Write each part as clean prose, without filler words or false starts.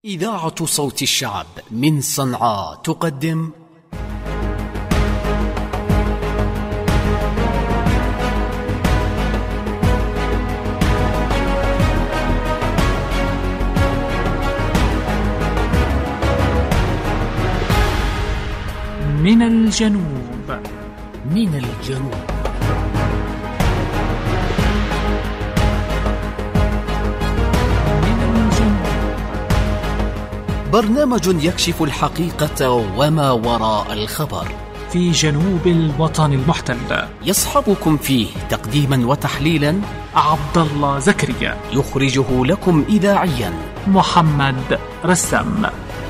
إذاعة صوت الشعب من صنعاء تقدم من الجنوب. من الجنوب. برنامج يكشف الحقيقة وما وراء الخبر في جنوب الوطن المحتل. يصحبكم فيه تقديما وتحليلا عبد الله زكريا، يخرجه لكم إذاعيا محمد رسام.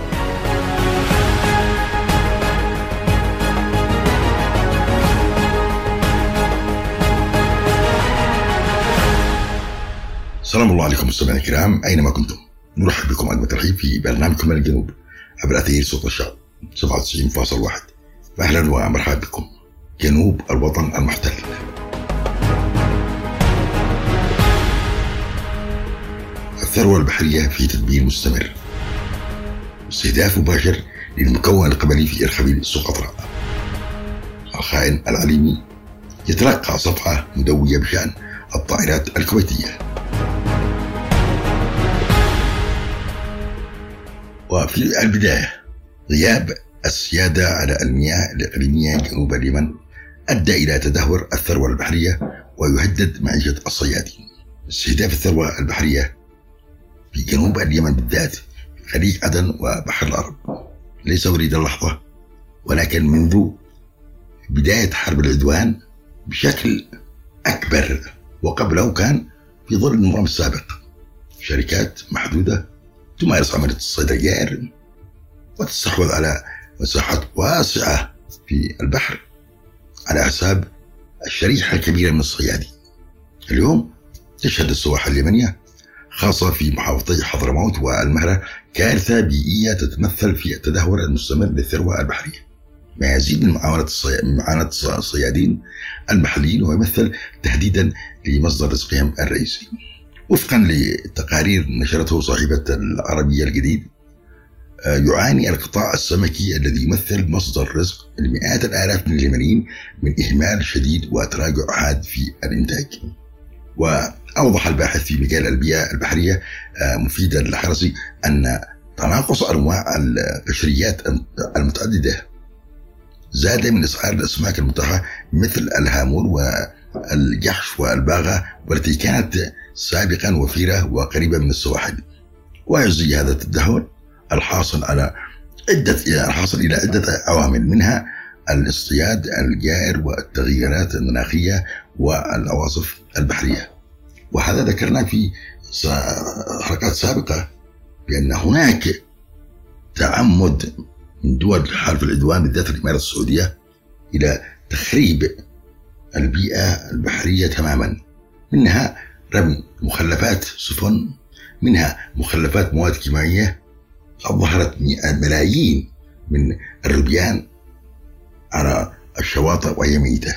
السلام الله عليكم مستمعينا الكرام أينما كنتم، نرحب بكم أجمل ترحيب في برنامجكم من الجنوب عبر أثير صوت الشعب 97.1. أهلا ومرحبا بكم جنوب الوطن المحتل. الثروة البحرية في تدبير مستمر، استهداف مباشر للمكون القبلي في إرخبيل سقطرى. الخائن العليمي يتلقى صفحة مدوية بشأن الطائرات الكويتية. وفي البداية، غياب السيادة على المياه الإقليمية جنوب اليمن أدى إلى تدهور الثروة البحرية ويهدد معيشة الصيادين. استهداف الثروة البحرية في جنوب اليمن بالذات في خليج عدن وبحر العرب ليس وليد اللحظة، ولكن منذ بداية حرب العدوان بشكل أكبر، وقبله كان في ظل النظام السابق شركات محدودة تمارس عملية الصيد الجائر وتستحوذ على مساحات واسعة في البحر على حساب الشريحة الكبيرة من الصيادين. اليوم تشهد السواحل اليمنية خاصة في محافظتي حضرموت والمهرة كارثة بيئية تتمثل في التدهور المستمر للثروة البحرية، ما يزيد من معاناة الصيادين المحليين ويمثل تهديدا لمصدر رزقهم الرئيسي. وفقا لتقارير نشرته صحيفة العربية الجديد، يعاني القطاع السمكي الذي يمثل مصدر رزق لمئات الآلاف من اليمنيين من إهمال شديد وتراجع حاد في الإنتاج. وأوضح الباحث في مجال البيئة البحرية مفيد الحرسي أن تناقص أنواع القشريات المتعددة زاد من أسعار الأسماك المتاحة مثل الهامور والجحش والباغة، والتي كانت سابقا وفيرة وقريبة من السواحل. ويجزي هذا التدهور الحاصل إلى عدة عوامل، منها الاصطياد الجائر والتغيرات المناخية والعواصف البحرية. وهذا ذكرنا في حلقات سابقة بأن هناك تعمد من دول حلف العدوان بالذات الإمارات السعودية إلى تخريب البيئة البحرية تماما، منها رمي مخلفات سفن، منها مخلفات مواد كيميائية. ظهرت ملايين من الربيان على الشواطئ وهي ميتة،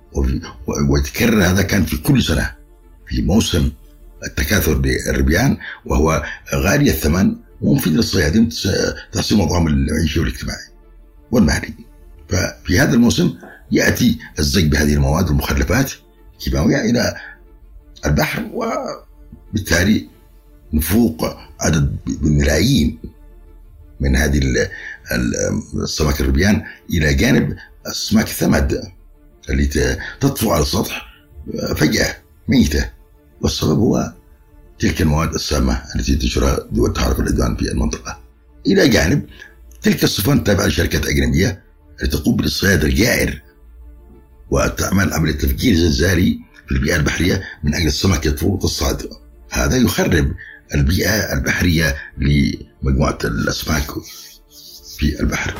ويتكرر هذا كان في كل سنة في موسم التكاثر للربيان، وهو غالي الثمن ومفيد للصيادين تحسين وضعهم المعيشي والاجتماعي والمهني. ففي هذا الموسم يأتي الزج بهذه المواد والمخلفات الكيماوية إلى البحر، وبالتالي نفوق عدد بالملايين من هذه السمك الربيان إلى جانب السمك الثمد التي تطفو على السطح فجأة ميتة، والسبب هو تلك المواد السامة التي تنشرها دول تحالف العدوان في المنطقة، إلى جانب تلك السفن تابعة لشركات أجنبية التي تقوم بالاصطياد الجائر وتعمل عملية تفجير زلزالي في البيئة البحرية من أجل السمك يطفو وتصعد. هذا يخرب البيئة البحرية لمجموعة الأسماك في البحر.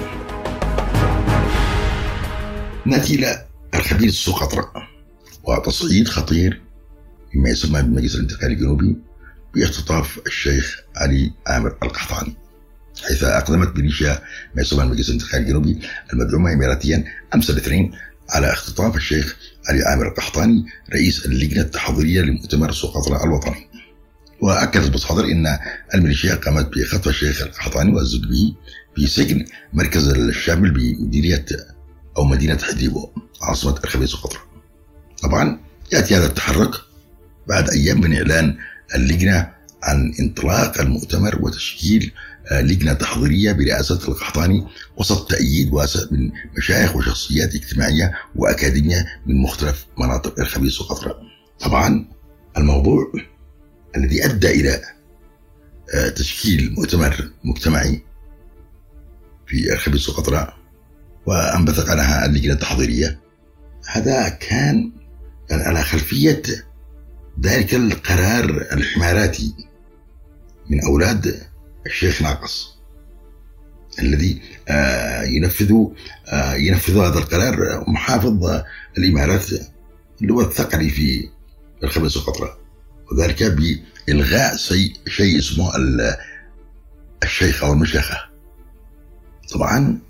نأتي إلى إرخبيل سقطرى وتصعيد خطير مما يسمى بالمجلس الانتقالي الجنوبي باختطاف الشيخ علي عامر القحطاني، حيث أقدمت ميليشيا ما يسمى المجلس الانتقالي الجنوبي المدعومة إماراتيا أمس الاثنين على اختطاف الشيخ علي عامر القحطاني رئيس اللجنة التحضيرية لمؤتمر سقطرى الوطني. وأكدت مصادر أن الميليشيا قامت بخطف الشيخ القحطاني والزقبي في سجن مركز الشامل بمديرية أو مدينة حديبو عاصمة الخبيث وقطرة. طبعا يأتي هذا التحرك بعد أيام من إعلان اللجنة عن انطلاق المؤتمر وتشكيل لجنة تحضيرية برئاسة القحطاني وسط تأييد واسع من مشايخ وشخصيات اجتماعية وأكاديمية من مختلف مناطق الخبيث وقطرة. طبعا الموضوع الذي أدى إلى تشكيل مؤتمر مجتمعي في الخبيث وقطرة وأنبثق عنها اللجنة التحضيرية، هذا كان على خلفية ذلك القرار الحماراتي من أولاد الشيخ ناقص الذي ينفذ هذا القرار محافظ الإمارات اللي هو الثقلي في الخبيث وقطرة، وذلك بإلغاء شيء اسمه الشيخ أو المشيخة. طبعا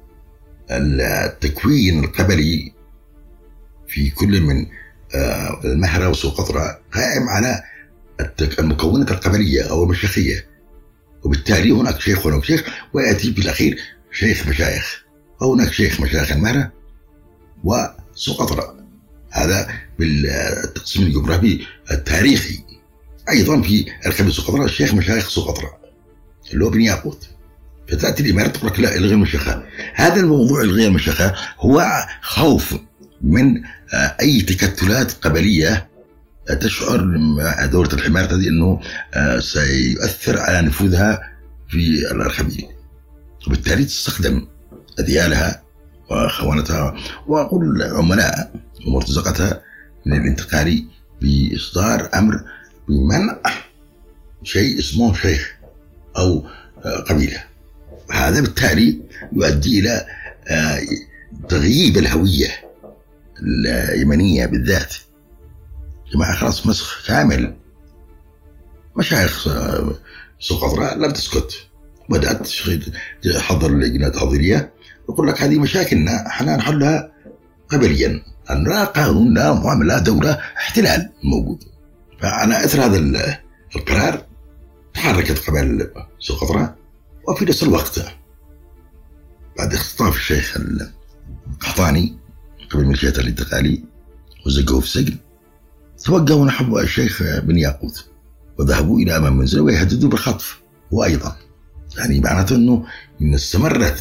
التكوين القبلي في كل من المهرة وسقطرى قائم على المكونات القبلية أو المشيخية، وبالتالي هناك شيخ وهناك شيخ، ويأتي في الأخير شيخ مشايخ، وهناك شيخ مشايخ المهرة وسقطرى. هذا بالتقسيم الجغرافي التاريخي. أيضا في الخبيث وقطرة الشيخ مشايخ سقطرى اللي هو بن ياقوت، فتأتي الإمارة تقول لك لا إلغي المشيخة. هذا الموضوع إلغاء المشيخة هو خوف من أي تكتلات قبلية تشعر دولة الحمارة هذه أنه سيؤثر على نفوذها في الخبيث، وبالتالي تستخدم أذيالها وخونتها وأقول عملاء ومرتزقتها من الانتقال بإصدار أمر بمنع شيء اسمه شيخ أو قبيلة. هذا بالتالي يؤدي إلى تغييب الهوية اليمنية بالذات. جماعة خلاص مسخ كامل. مشايخ سقطرى لم تسكت، بدأت تحضر لجنة تحضيرية يقول لك هذه مشاكلنا احنا نحلها قبليا، لا قانون لا معاملة لا دولة، احتلال موجود. فعلى أثر هذا القرار تحركت قبائل سقطرى، وفي نفس الوقت بعد اختطاف الشيخ القحطاني قبل ميليشيات الانتقالي وزقوه في سجن، توجهوا نحو الشيخ بن ياقوت وذهبوا إلى أمام منزله ويهددوا بالخطف. وأيضا يعني معناته أنه إن استمر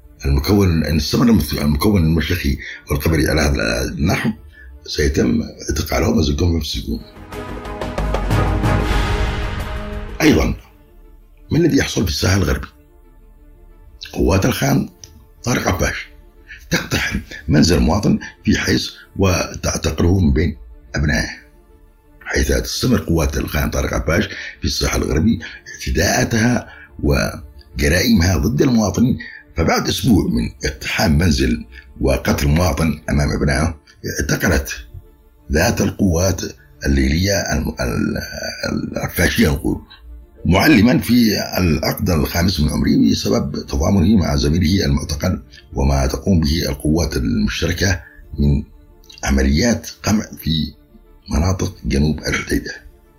المكون المشيخي والقبلي على هذا النحو سيتم اعتقالهم وزقهم في السجون. أيضا ما الذي يحصل في الساحل الغربي؟ قوات الخان طارق عباش تقتحم منزل مواطن في حيث وتعتقله من بين أبنائه، حيث تستمر قوات الخان طارق عباش في الساحل الغربي اعتداءاتها وجرائمها ضد المواطنين. فبعد أسبوع من اقتحام منزل وقتل مواطن أمام أبنائه، اعتقلت ذات القوات الليلية الفاشية نقول معلما في العقد الخامس من عمره بسبب تضامنه مع زميله المعتقل وما تقوم به القوات المشتركة من عمليات قمع في مناطق جنوب الحديدة.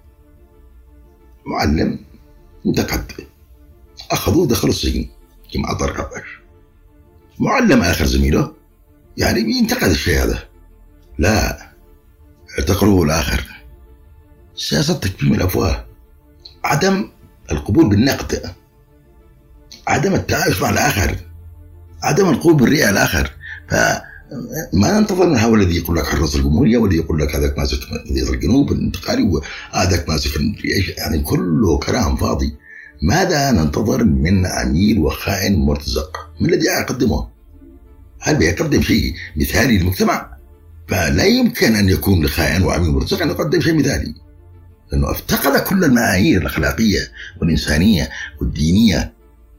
معلم انتقد، أخذوه دخلوا السجن كما طارق عباش. معلم آخر زميله يعني ينتقد الشيء هذا، لا اعتقلوه الآخر. سياسة تكميم الأفواه، عدم القبول بالنقد، عدم التعايش مع الآخر، عدم القبول بالرئة الآخر. فما ننتظر من هؤلاء الذي يقول لك حرس الجمهورية والذي يقول لك هذاك ماسك مدير الجنوب الانتقالي وهذاك ماسك يعني كله كلام فاضي. ماذا ننتظر من عميل وخائن مرتزق؟ ما الذي يقدمه؟ هل بيقدم شيء مثالي للمجتمع؟ فلا يمكن أن يكون لخائن وعميل مرتزق أن يقدم شيء مثالي، لأنه افتقد كل المعايير الأخلاقية والإنسانية والدينية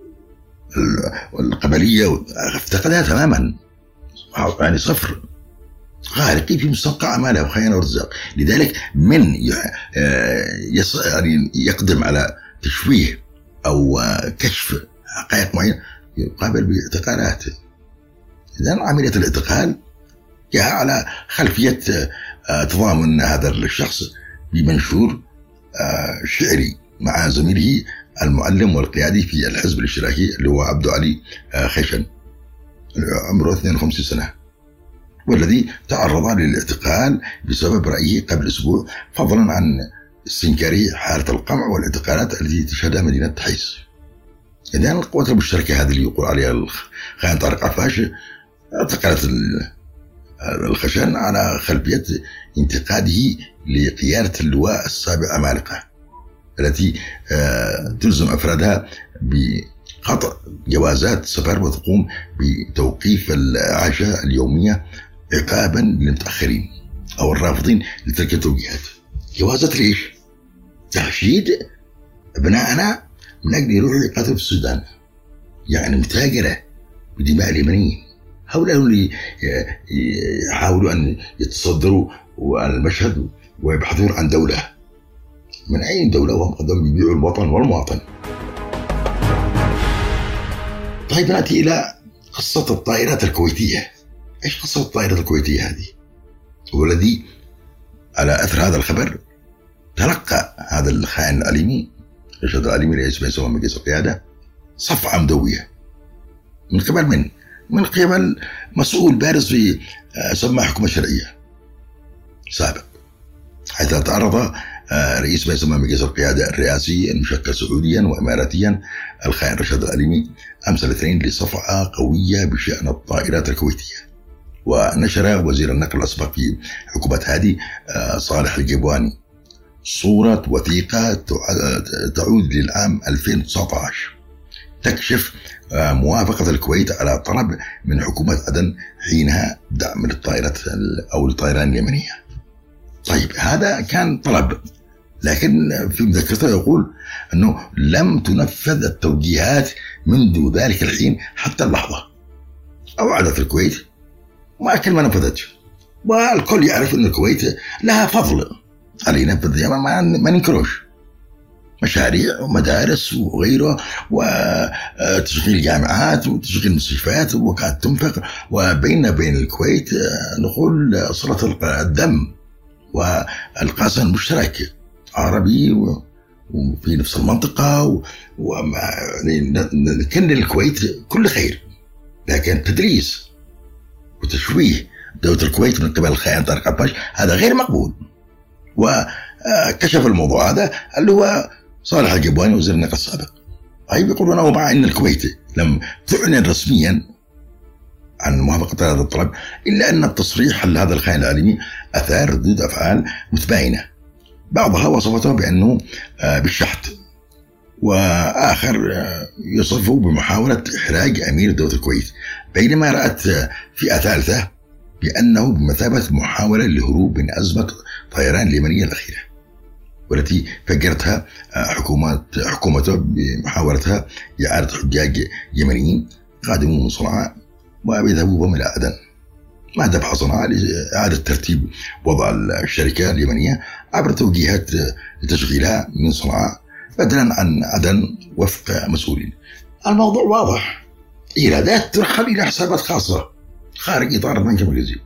والقبلية، افتقدها تماما، يعني صفر، غارقي في مستنقع أعماله وخيانة ورزاق. لذلك من يعني يقدم على تشويه أو كشف حقائق معينة يقابل باعتقالات. إذن عملية الاعتقال جاء على خلفية تضامن هذا الشخص بمنشور شعري مع زميله المعلم والقيادي في الحزب الاشتراكي اللي هو عبد علي خشن، عمره 52 سنة، والذي تعرض للاعتقال بسبب رأيه قبل أسبوع، فضلا عن استنكار حالة القمع والاعتقالات التي تشهدها مدينة حيس. إذن القوات المشتركة هذه اللي يقول عليها الخائن طارق عفاش اعتقلت الخشن على خلفية انتقاده لقيادة اللواء السابع عمالقة التي تلزم أفرادها بقطع جوازات سفر وتقوم بتوقيف العشاء اليومية عقابا للمتأخرين أو الرافضين لتلك التوجيهات. جوازات ليش؟ تحشيد أبنائنا من أجل يروحوا يقاتلوا في السودان، يعني متاجرة بدماء اليمنيين. هؤلاء اللي يحاولوا أن يتصدروا المشهد ويبحثون عن دولة. من أي دولة وهم قد يبيعوا الوطن والمواطن؟ طيب نأتي إلى قصة الطائرات الكويتية. إيش قصة الطائرات الكويتية هذه؟ والذي على أثر هذا الخبر تلقى هذا الخائن العليمي رشاد العليمي رئيس مجلس مجلس القيادة صفعة مدوية من قبل من قبل مسؤول بارز في سماح حكومة شرعية سابق، حيث تعرض رئيس مجلس مجلس القيادة الرئاسي المشكل سعوديا وإماراتيا الخائن رشاد العليمي أمس الاثنين لصفعة قوية بشأن الطائرات الكويتية. ونشر وزير النقل الأسبق في حكومة هادي صالح الجبواني صورة وثيقة تعود للعام 2019 تكشف موافقة الكويت على طلب من حكومة عدن حينها دعم للطائرات أو الطيران اليمنية. طيب هذا كان طلب، لكن في مذكرته يقول أنه لم تنفذ التوجيهات منذ ذلك الحين حتى اللحظة. أوعدت الكويت ما نفذتش، والكل يعرف أن الكويت لها فضل على ينفذ، ما ننكروش، مشاريع ومدارس وغيره وتشغيل جامعات وتشغيل مستشفيات وكانت تنفق، وبين الكويت نقول صلة الدم والقاسم المشترك عربي وفي نفس المنطقة كان للكويت كل خير. لكن تدريس وتشويه دولة الكويت من قبل الخائن طارق عفاش هذا غير مقبول. وكشف الموضوع هذا اللي هو صالح الجبواني وزير النقل السابق. طيب يقولون ومع أن الكويت لم تعلن رسميا عن موافقة هذا الطلب، إلا أن التصريح لهذا الخائن العالمي أثار ردود أفعال متباينة، بعضها وصفته بأنه بالشحت، وآخر يصفه بمحاولة إحراج أمير دولة الكويت، بينما رأت فئة ثالثة بأنه بمثابة محاولة للهروب من أزمة طيران اليمنية الأخيرة، والتي فجرتها حكومته بمحاولتها إعادة حجاج يمنيين قادمون من صنعاء ويذهبوا بهم إلى عدن، ما دفع صنعاء لإعادة ترتيب وضع الشركة اليمنية عبر توجيهات لتشغيلها من صنعاء بدلا عن عدن وفق مسؤولين. الموضوع واضح، إيرادات ترحل إلى حسابات خاصة خارج إطار البنك المركزي.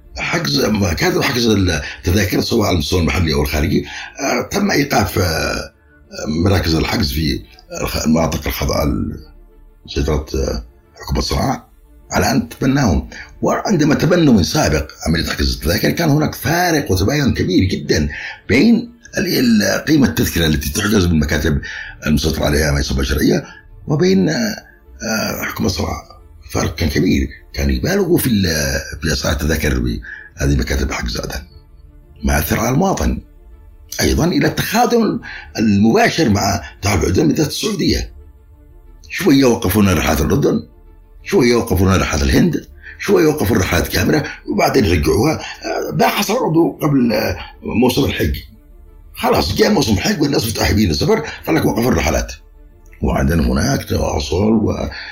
كادوا حجز التذاكر سواء على المستوى المحلي أو الخارجي تم إيقاف مراكز الحجز في المناطق الخاضعة لسيطرة حكومة صنعاء على أن تتبناهم. وعندما تبنوا من سابق عملية حجز التذاكر كان هناك فارق وتباين كبير جدا بين قيمة التذكرة التي تحجز بالمكاتب المسيطر عليها ما يسمى شرعية وبين حكومة صنعاء. فرق كان كبير، كان يبالغوا في أسعار التذاكر بهذه مكاتب حجز عدن، ما أثر على المواطن. أيضا إلى التخاذل المباشر مع تعب عدن بالذات السعودية، شوية يوقفون رحلات الأردن، شوية يوقفون رحلات الهند، شوية يوقفون رحلات كاملة وبعدين يرجعوها. ده حصل برضه قبل موسم الحج، خلاص جاء موسم الحج والناس متأهبين السفر فلك وقفوا الرحلات، وعندنا هناك تواصل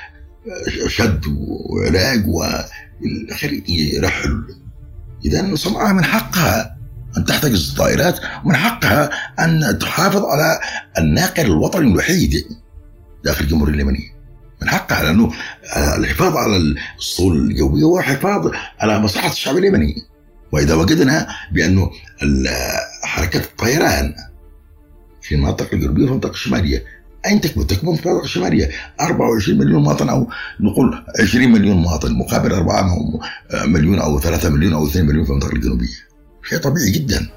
وشد وعلاج والآخر يرحل. إذا صنعاء من حقها أن تحتجز الطائرات ومن حقها أن تحافظ على الناقل الوطني الوحيد داخل الجمهورية اليمنية، من حقها، لأنه الحفاظ على الصول الجوية هو حفاظ على مصلحة الشعب اليمني. وإذا وجدنا بأنه حركة الطيران في المناطق الجنوبية وفي المنطقة الشمالية. أين تكمن في المنطقة الشمالية 24 مليون مواطن، أو نقول 20 مليون مواطن، مقابل 4 مليون أو 3 مليون أو 2 مليون في المنطقة الجنوبية. شيء طبيعي جدا.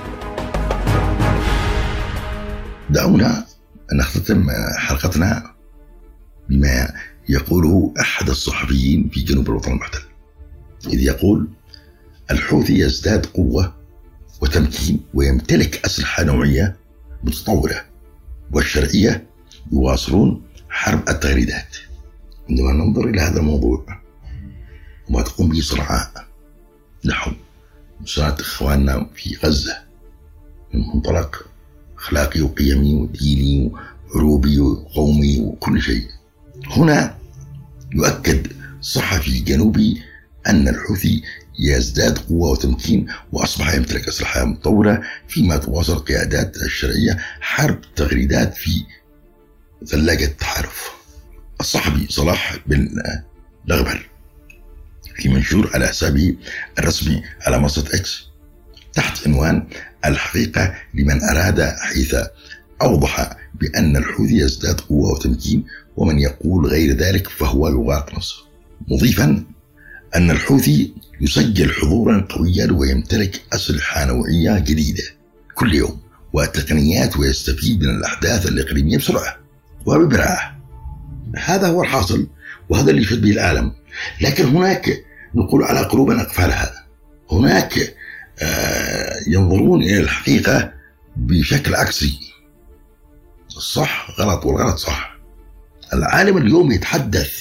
دعونا نختتم حلقتنا بما يقوله أحد الصحفيين في جنوب الوطن المحتل، إذ يقول: الحوثي يزداد قوة وتمكين ويمتلك أسلحة نوعية متطورة والشرعية، يواصلون حرب التغريدات. عندما ننظر إلى هذا الموضوع وما تقوم به صنعاء نحو مساعدة إخواننا في غزة من منطلق أخلاقي وقيمي وديني وعروبي وقومي وكل شيء، هنا يؤكد صحفي جنوبي أن الحوثي يزداد قوة وتمكين وأصبح يمتلك أسلحة متطورة، فيما تواصل قيادات الشرعية حرب تغريدات في ثلاجة التحالف. الصحفي صلاح بن لغبر في منشور على حسابه الرسمي على منصة إكس تحت عنوان الحقيقة لمن أراد، حيث أوضح بأن الحوثي يزداد قوة وتمكين، ومن يقول غير ذلك فهو يغالط نفسه، مضيفا أن الحوثي يسجل حضورا قويا ويمتلك أسلحة نوعية جديدة كل يوم وتقنيات، ويستفيد من الأحداث الإقليمية بسرعة وببراعة. هذا هو الحاصل، وهذا اللي يشهد به العالم. لكن هناك نقول على قلوب أقفالها، هناك ينظرون إلى الحقيقة بشكل عكسي. الصح غلط والغلط صح. العالم اليوم يتحدث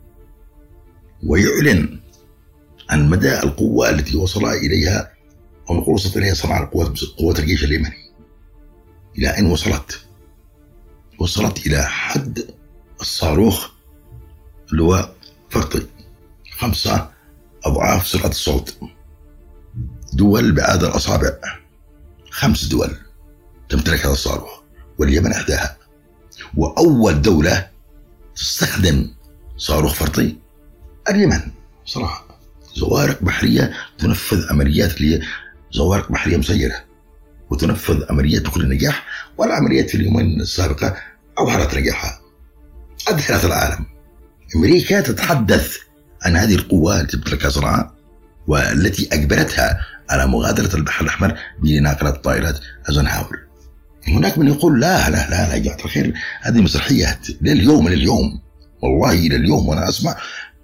ويعلن عن مدى القوة التي وصل إليها، أو نقول وصلت إليها صناعة قوة الجيش اليمني. إلى أين وصلت؟ وصلت إلى حد الصاروخ اللي هو فرطي 5 أضعاف سرعة الصوت. دول بعدد الأصابع، 5 دول تمتلك هذا الصاروخ، واليمن إحداها. وأول دولة تستخدم صاروخ فرطي اليمن صراحة. زوارق بحرية تنفذ عمليات زوارق بحرية مسيرة، وتنفذ عمليات بكل نجاح، والعمليات في اليومين السابقة أظهرت نجاحها، أذهلت العالم. أمريكا تتحدث عن هذه القوة التي تمتلكها صنعاء، والتي أجبرتها على مغادرة البحر الأحمر بناقلة طائرات ايزنهاور. هناك من يقول لا لا لا لا، جماعة الخير، هذه مسرحيات لليوم والله إلى اليوم. وأنا أسمع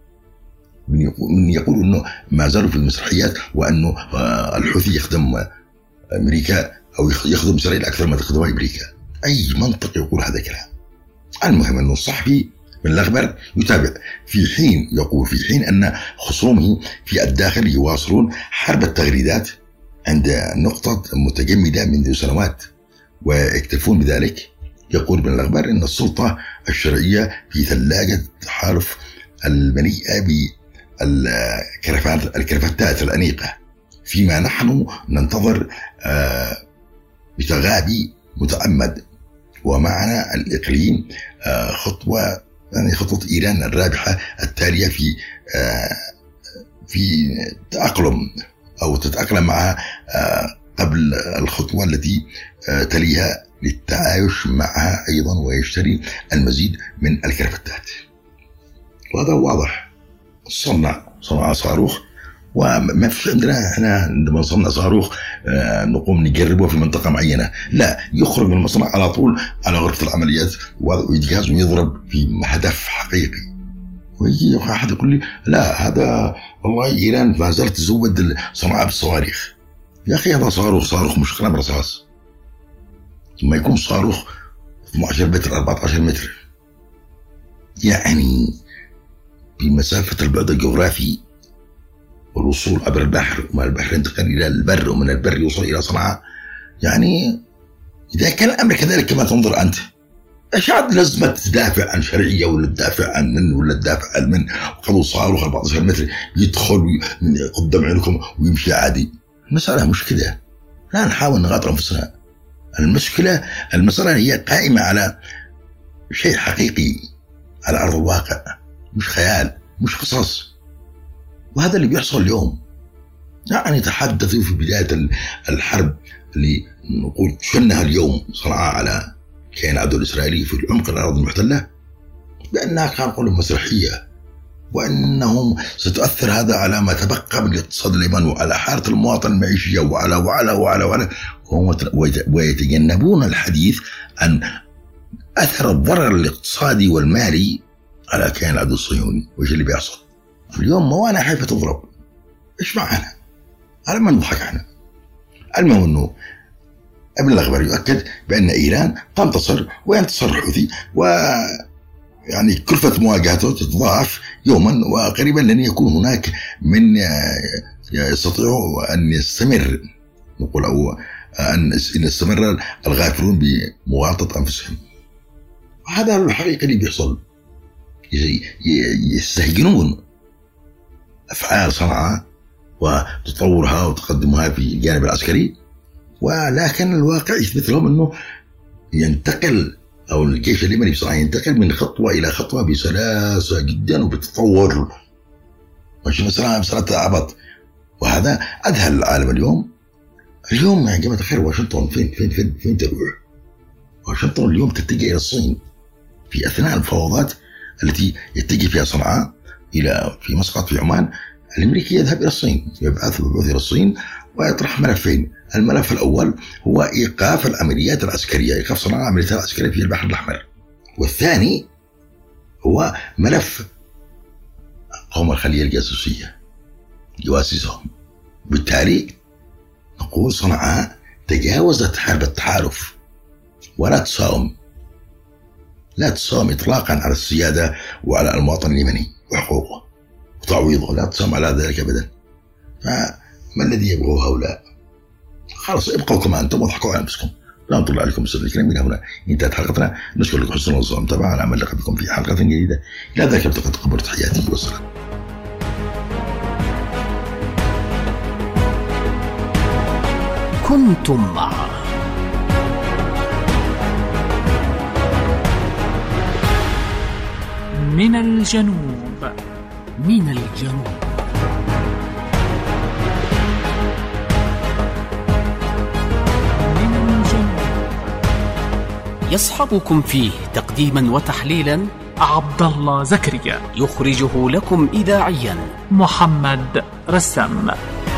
من يقول أنه ما زالوا في المسرحيات، وأنه الحوثي يخدم أمريكا أو يخدم إسرائيل أكثر ما تخدمها أمريكا. أي منطق يقول هذا الكلام؟ المهم أنه الصحفي بن لغبر يتابع في حين أن خصومه في الداخل يواصلون حرب التغريدات عند نقطة متجمدة منذ سنوات ويكتفون بذلك. يقول بن لغبر أن السلطة الشرعية في ثلاجة التحالف المليئة بالكرافتات الأنيقة، فيما نحن ننتظر بتغابي متعمد. ومعنا الإقليم خطوة إيران الرابحة التالية في تأقلم أو تتأقلم مع قبل الخطوة التي تليها للتعايش معها أيضا، ويشتري المزيد من الكرافتات. وهذا واضح. صنع صاروخ، وما فيش عندنا احنا عندما نصنع صاروخ نقوم نجربه في منطقة معينة، لا، يخرج من المصنع على طول على غرفة العمليات ويجهز ويضرب في هدف حقيقي. ويجي أحد يقول لي لا، هذا والله إيران ما زالت تزود صناعة بالصواريخ. يا أخي هذا صاروخ مش قلم رصاص. ثم يكون صاروخ 12 متر 14 متر، يعني بمسافة البعد الجغرافي والوصول عبر البحر، ومن البحر ينتقل إلى البر، ومن البر يوصل إلى صنعاء. يعني إذا كان الأمر كذلك كما تنظر أنت، إيش عاد لازم تدافع عن شرعية، ولا تدافع عن من، ولا تدافع عن من؟ وخذوا صاروخ 14 متر يدخل قدام عينكم ويمشي عادي. المسألة مش كده. لا نحاول نغاطر أنفسنا. المسألة هي قائمة على شيء حقيقي على أرض الواقع، مش خيال، مش قصص. وهذا اللي بيحصل اليوم. يعني تحدثوا في بداية الحرب اللي نقول شنها اليوم صنعاء على كيان العدو الإسرائيلي في العمق الأراضي المحتلة بأنها كان قول مسرحية، وأنهم ستؤثر هذا على ما تبقى من الاقتصاد اليمني وعلى حالة المواطن المعيشية وعلى وعلى وعلى وعلى ويتجنبون الحديث عن أثر الضرر الاقتصادي والمالي على كيان العدو الصهيوني. وإيش اللي بيحصل اليوم؟ موانئ حيفا تضرب. إيش معنا؟ على ما نضحك احنا. المهم أنه ابن الأخبار يؤكد بأن إيران تنتصر وينتصر الحوثي، ويعني كلفة مواجهته تتضاعف يوما، وقريبا لن يكون هناك من يستطيع أن يستمر، نقول أو أن يستمر الغافلون بمواطنة أنفسهم. هذا الحقيقة اللي بيحصل. يستهجنون أفعال صنعاء وتطورها وتقدمها في الجانب العسكري، ولكن الواقع يثبت لهم أنه ينتقل أو الجيش اليمني بصراحة ينتقل من خطوة إلى خطوة بسلاسة جدا وبتطور، مش مسألة عبط. وهذا أذهل العالم اليوم. اليوم يا جماعة الخير واشنطن فين تروح؟ واشنطن اليوم تتجه إلى الصين في أثناء الفوضات التي يتجه فيها صنعاء في مسقط في عمان. الأمريكي يذهب إلى الصين، يبعث إلى الصين ويطرح ملفين. الملف الأول هو إيقاف العمليات العسكرية، إيقاف صنعاء العمليات العسكرية في البحر الأحمر. والثاني هو ملف قوم الخلية الجاسوسية، جواسيسهم. بالتالي نقول صنعاء تجاوزت حرب التحالف ولا تساوم، لا تساوم إطلاقا على السيادة وعلى المواطن اليمني وحقوقه وتعويضه، لا تساوم على ذلك أبدا. فما الذي يبغوه هؤلاء؟ خلاص ابقوا كما أنتم واضحكوا على أنفسكم. لا نطلع عليكم بسبب الكلام. من هنا انتهت حلقتنا. نشكر لكم حسن المتابعة على أمل لقاء بكم في حلقة جديدة. إلى ذلك ابتقى تقبل تحياتي والسلام. كنتم مع من الجنوب. من الجنوب. يصحبكم فيه تقديما وتحليلا عبد الله زكريا. يخرجه لكم إذاعيا محمد رسام.